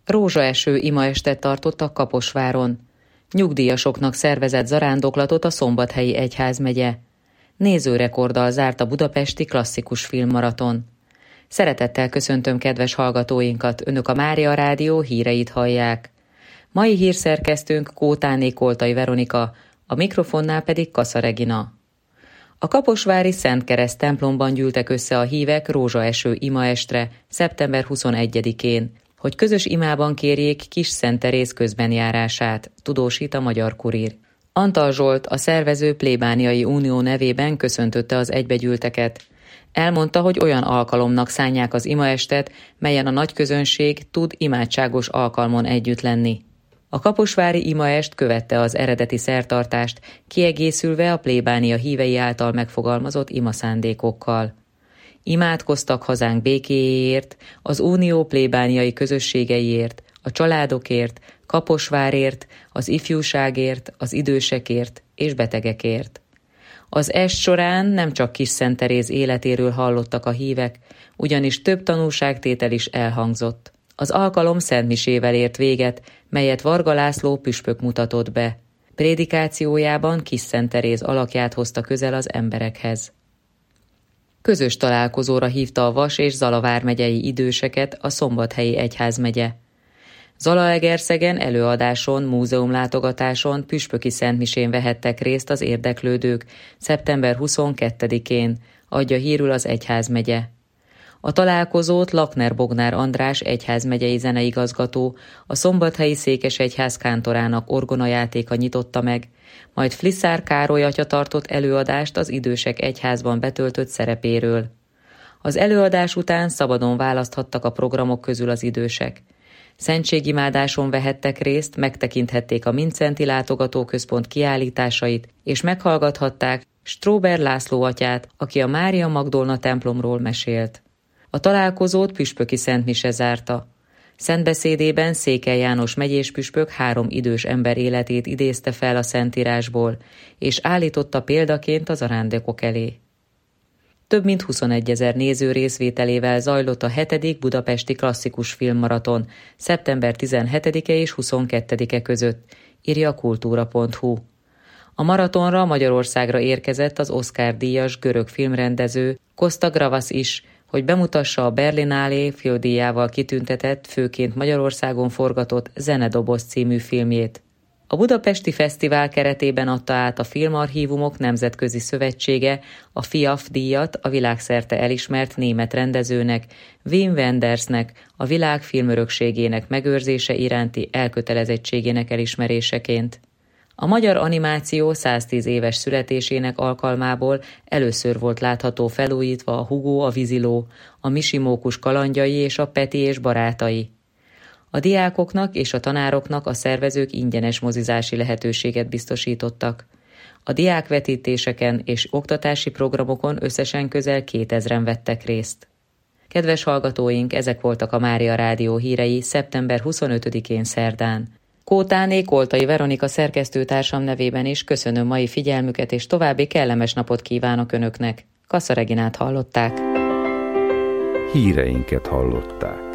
Rózsaeső imaestet tartottak Kaposváron. Nyugdíjasoknak szervezett zarándoklatot a Szombathelyi Egyházmegye. Nézőrekorddal zárt a budapesti klasszikus filmmaraton. Szeretettel köszöntöm kedves hallgatóinkat, Önök a Mária Rádió híreit hallják. Mai hírszerkesztőnk Kótáné Koltai Veronika, a mikrofonnál pedig Kassa Regina. A kaposvári Szent Kereszt templomban gyűltek össze a hívek rózsaeső imaestre szeptember 21-én, hogy közös imában kérjék Kis Szent Teréz közbenjárását, tudósít a Magyar Kurír. Antal Zsolt, a szervező plébániai unió nevében köszöntötte az egybegyűlteket. Elmondta, hogy olyan alkalomnak szánják az imaestet, melyen a nagy közönség tud imádságos alkalmon együtt lenni. A kaposvári imaest követte az eredeti szertartást, kiegészülve a plébánia hívei által megfogalmazott imaszándékokkal. Imádkoztak hazánk békéjéért, az unió plébániai közösségeiért, a családokért, Kaposvárért, az ifjúságért, az idősekért és betegekért. Az est során nem csak Kis Szent Teréz életéről hallottak a hívek, ugyanis több tanúságtétel is elhangzott. Az alkalom szentmisével ért véget, melyet Varga László püspök mutatott be. Prédikációjában Kis Szent Teréz alakját hozta közel az emberekhez. Közös találkozóra hívta a Vas és Zala vármegyei időseket a Szombathelyi Egyházmegye. Zalaegerszegen előadáson, múzeumlátogatáson, püspöki szentmisén vehettek részt az érdeklődők szeptember 22-én, adja hírül az Egyházmegye. A találkozót Lakner Bognár András egyházmegyei zeneigazgató, a Szombathelyi Székesegyház kántorának orgonajátéka nyitotta meg, majd Fliszár Károly atya tartott előadást az idősek egyházban betöltött szerepéről. Az előadás után szabadon választhattak a programok közül az idősek. Szentségimádáson vehettek részt, megtekinthették a Mindszenty Látogatóközpont kiállításait, és meghallgathatták Stróber László atyát, aki a Mária Magdolna templomról mesélt. A találkozót püspöki szentmise zárta. Szentbeszédében Székely János megyés püspök 3 idős ember életét idézte fel a Szentírásból, és állította példaként az arándokok elé. Több mint 21 000 néző részvételével zajlott a 7. budapesti klasszikus filmmaraton szeptember 17-e és 22-e között, írja a kultúra.hu. A maratonra Magyarországra érkezett az Oscar-díjas görög filmrendező Costa Gavras is, hogy bemutassa a Berlinale filmdíjával kitüntetett, főként Magyarországon forgatott Zenedoboz című filmjét. A Budapesti Fesztivál keretében adta át a Filmarchívumok Nemzetközi Szövetsége a FIAF díjat a világszerte elismert német rendezőnek, Wim Wendersnek, a világ filmörökségének megőrzése iránti elkötelezettségének elismeréseként. A magyar animáció 110 éves születésének alkalmából először volt látható felújítva a Hugo a víziló, a Misimókus kalandjai és a Peti és barátai. A diákoknak és a tanároknak a szervezők ingyenes mozizási lehetőséget biztosítottak. A diákvetítéseken és oktatási programokon összesen közel 2000-en vettek részt. Kedves hallgatóink, ezek voltak a Mária Rádió hírei szeptember 25-én szerdán. Kótáné Koltai Veronika szerkesztőtársam nevében is köszönöm mai figyelmüket, és további kellemes napot kívánok Önöknek. Kassa Reginát hallották. Híreinket hallották.